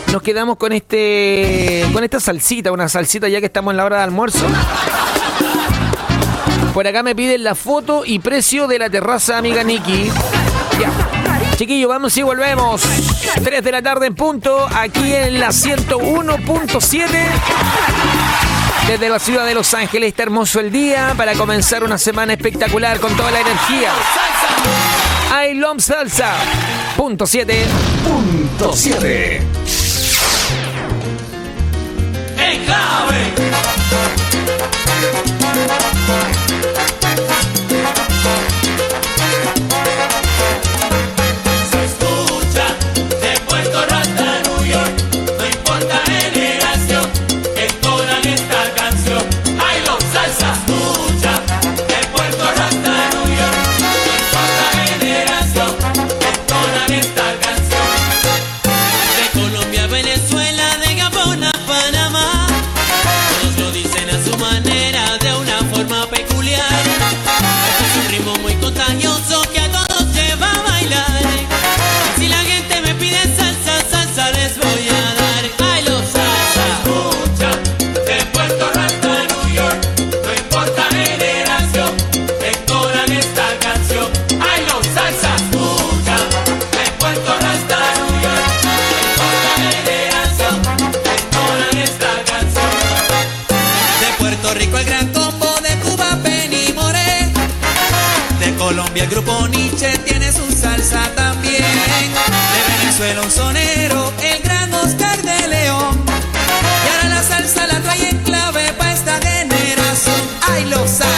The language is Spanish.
nos quedamos con esta salsita, una salsita ya que estamos en la hora de almuerzo. Por acá me piden la foto y precio de la terraza, amiga Nikki. Ya. Chiquillos, vamos y volvemos. 3 de la tarde en punto, aquí en la 101.7. Desde la ciudad de Los Ángeles, está hermoso el día para comenzar una semana espectacular con toda la energía. I Love Salsa. Punto 7. Punto 7. En clave. Se escucha de Puerto Rico hasta New York, no importa generación, entonan esta canción. I Love Salsa. Escucha de Puerto Rico hasta New York, no importa generación, entonan esta canción. De Colombia a Venezuela, de Gabón a Panamá, todos lo dicen a su manera, de una forma peculiar. Es un ritmo muy contagioso que a todos lleva a bailar. Si la gente me pide salsa, salsa les voy a dar. I Love Salsa. Escucha de Puerto Rico hasta New York, no importa generación, entonan esta canción. I Love Salsa. Escucha de Puerto Rico hasta New York, no importa generación, entonan esta canción. De Puerto Rico el gran combo, de Cuba Penny Moré, de Colombia el grupo Nietzsche tiene su salsa también. De Venezuela un sonero, el gran Oscar de León. Y ahora la salsa la trae en clave pa' esta generación. I Love Salsa.